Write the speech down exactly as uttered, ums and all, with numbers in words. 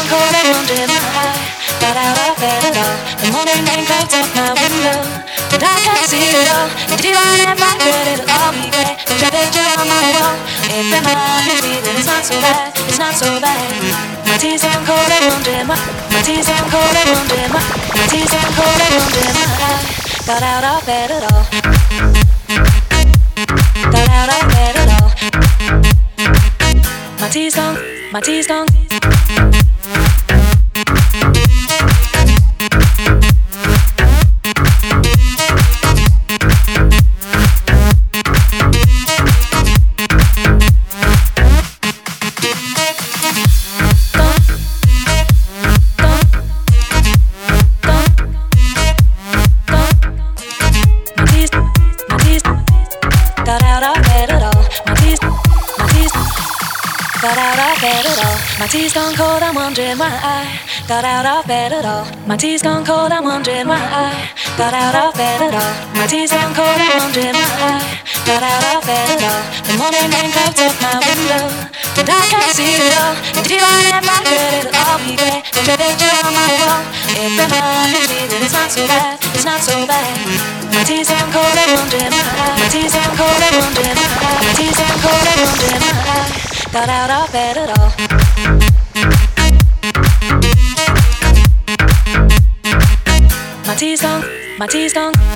gone cold and wondering why. Got out of bed at all. The morning rain clouds up my window, and I can't see it all. If you want it back, it'll all be grey. The picture on my wall. If the mind is me, then it's not so bad. It's not so bad. My tea's gone cold and wondering why. My tea's gone cold and wondering why. My tea's gone cold and wondering why. Got out of bed at all. Got out of bed at all. My tea's gone. My tea's gone. My tea's gone cold, I'm wondering why I got out of bed at all. My tea's gone cold, I'm wondering why I got out of bed at all. My tea's gone cold, I'm wondering why I got out of bed at all. The morning rain clouds up my window, and I can't see it all. If you want it back, it'll all be grey. There's a picture on my wall. If the mind is me, then it's not so bad. It's not so bad. My tea's gone cold, I'm wondering why. My tea's gone cold, I'm wondering why. My tea's gone cold, I'm wondering why I got out of bed at all. My tea's gone, my tea's gone.